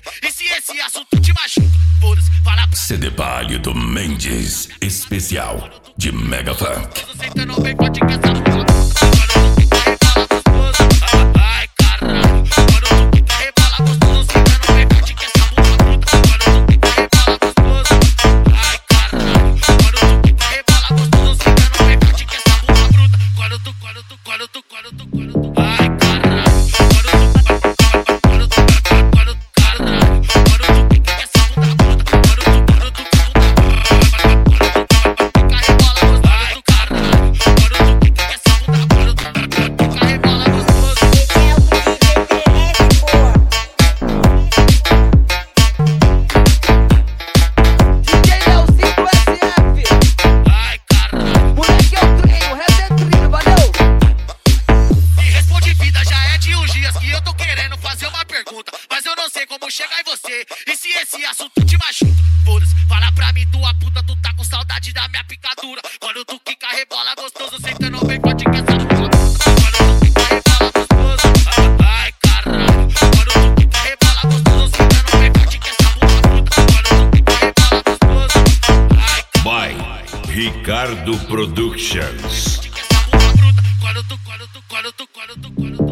você. E se esse assunto te machuca, foda-se, fala pra CD Pálido Mendes, especial de Mega Funk. você, então não vem pode que essa porra. Ai, caralho. Quando tu quica rebala gostoso, você então não vem pode que essa porra bruta. Quando tu quica rebala gostoso. Ai, caralho. Quando tu quica rebala gostoso, você então não vem pode que essa porra bruta. Quando tu ai, caralho. Quando tu quica essa porra bruta. Quando tu quica rebola gostoso, caralho. Quando tu quica essa porra bruta. Quica rebola gostoso. DJ Leozinho SF. Ai, caralho. Moleque, eu treino, resto é treino, valeu? Me responde, vida, já é de uns dias que eu tô querendo fazer uma pergunta, mas eu não sei como chegar em você. E se esse assunto te machuca, foda-se, fala pra mim, tua puta, tu tá com saudade da minha picadura. Quando tu quica rebola gostoso, sentando bem pode que essa porra bruta. Quando tu quica rebola gostoso, ai, caralho. Quando tu quica rebola gostoso, sentando bem pode que essa porra bruta. Quando tu quica rebola gostoso, ai, By Ricardo Productions. que essa porra bruta. Quando tu